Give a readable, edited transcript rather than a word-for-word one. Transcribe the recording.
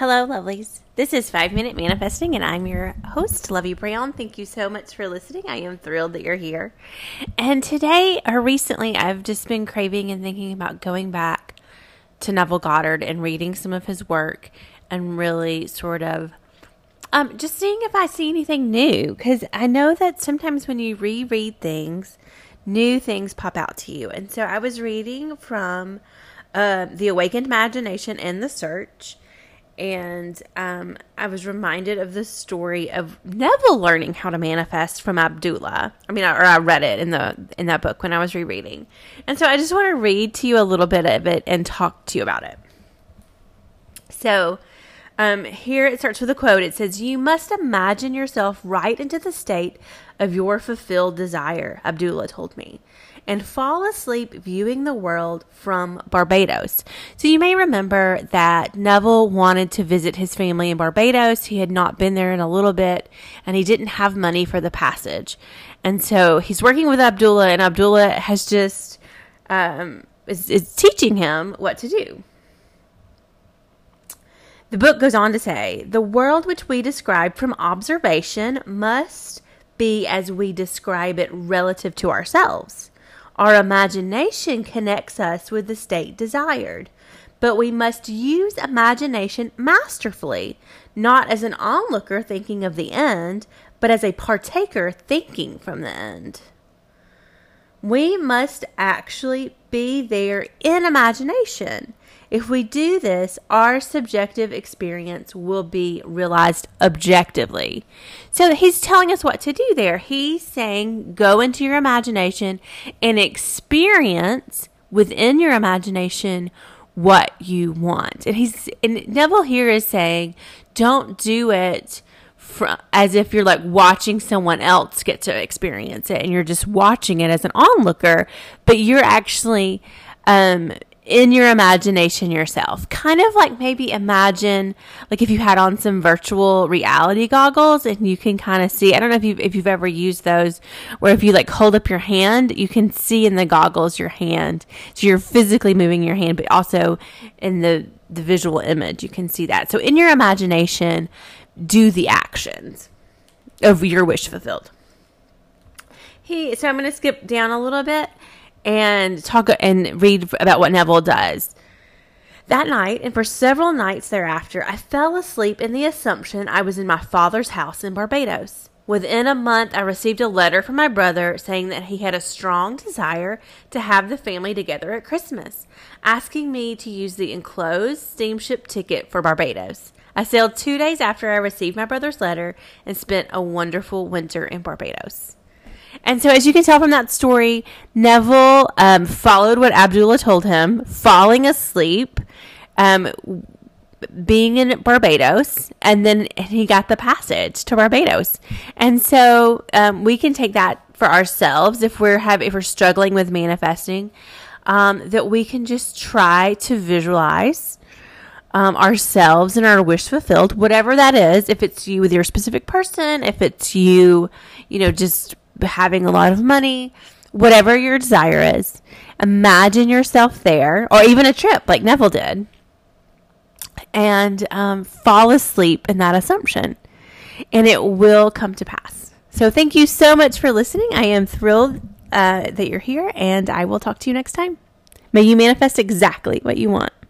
Hello, lovelies. This is 5 Minute Manifesting, and I'm your host, Lovey Brown. Thank you so much for listening. I am thrilled that you're here. And today, or recently, I've just been craving and thinking about going back to Neville Goddard and reading some of his work and really sort of just seeing if I see anything new. Because I know that sometimes when you reread things, new things pop out to you. And so I was reading from The Awakened Imagination and The Search. And I was reminded of the story of Neville learning how to manifest from Abdullah. I read it in that book when I was rereading. And so I just want to read to you a little bit of it and talk to you about it. So here it starts with a quote. It says, "You must imagine yourself right into the state of your fulfilled desire," Abdullah told me, "and fall asleep viewing the world from Barbados." So you may remember that Neville wanted to visit his family in Barbados. He had not been there in a little bit, and he didn't have money for the passage. And so he's working with Abdullah, and Abdullah has just is teaching him what to do. The book goes on to say, "The world which we describe from observation must be as we describe it relative to ourselves. Our imagination connects us with the state desired, but we must use imagination masterfully, not as an onlooker thinking of the end, but as a partaker thinking from the end. We must actually be there in imagination. If we do this, our subjective experience will be realized objectively." So he's telling us what to do there. He's saying, go into your imagination and experience within your imagination what you want. And Neville here is saying, don't do it as if you're like watching someone else get to experience it and you're just watching it as an onlooker, but you're actually in your imagination yourself. Kind of like maybe imagine like if you had on some virtual reality goggles and you can kind of see, I don't know if you've ever used those, where if you like hold up your hand, you can see in the goggles your hand. So you're physically moving your hand, but also in the visual image, you can see that. So in your imagination, do the actions of your wish fulfilled. So I'm going to skip down a little bit and talk and read about what Neville does. "That night, and for several nights thereafter, I fell asleep in the assumption I was in my father's house in Barbados. Within a month, I received a letter from my brother saying that he had a strong desire to have the family together at Christmas, asking me to use the enclosed steamship ticket for Barbados. I sailed 2 days after I received my brother's letter and spent a wonderful winter in Barbados." And so as you can tell from that story, Neville followed what Abdullah told him, falling asleep, being in Barbados, and then he got the passage to Barbados. And so we can take that for ourselves if we're struggling with manifesting, that we can just try to visualize ourselves and our wish fulfilled, whatever that is. If it's you with your specific person, if it's you just having a lot of money, whatever your desire is, imagine yourself there, or even a trip like Neville did, and fall asleep in that assumption, and it will come to pass. So thank you so much for listening. I am thrilled that you're here, and I will talk to you next time. May you manifest exactly what you want.